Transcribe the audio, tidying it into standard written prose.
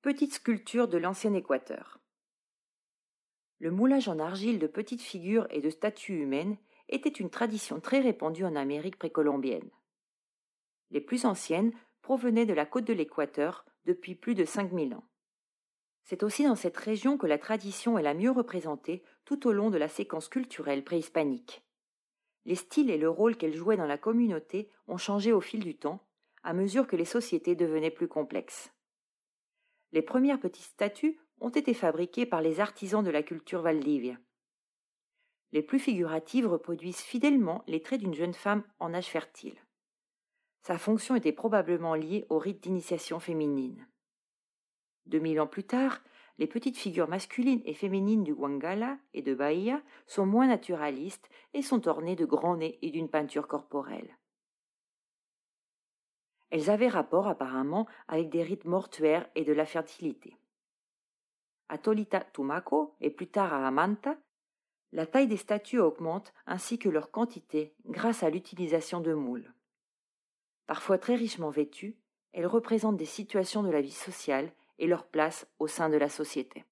Petite sculpture de l'ancien Équateur. Le moulage en argile de petites figures et de statues humaines était une tradition très répandue en Amérique précolombienne. Les plus anciennes provenaient de la côte de l'Équateur depuis plus de 5000 ans. C'est aussi dans cette région que la tradition est la mieux représentée tout au long de la séquence culturelle préhispanique. Les styles et le rôle qu'elle jouait dans la communauté ont changé au fil du temps, à mesure que les sociétés devenaient plus complexes. Les premières petites statues ont été fabriquées par les artisans de la culture Valdivia. Les plus figuratives reproduisent fidèlement les traits d'une jeune femme en âge fertile. Sa fonction était probablement liée au rite d'initiation féminine. 2000 ans plus tard, les petites figures masculines et féminines du Guangala et de Bahia sont moins naturalistes et sont ornées de grands nez et d'une peinture corporelle. Elles avaient rapport apparemment avec des rites mortuaires et de la fertilité. À Tolita Tumaco et plus tard à Amanta, la taille des statues augmente ainsi que leur quantité grâce à l'utilisation de moules. Parfois très richement vêtues, elles représentent des situations de la vie sociale et leur place au sein de la société.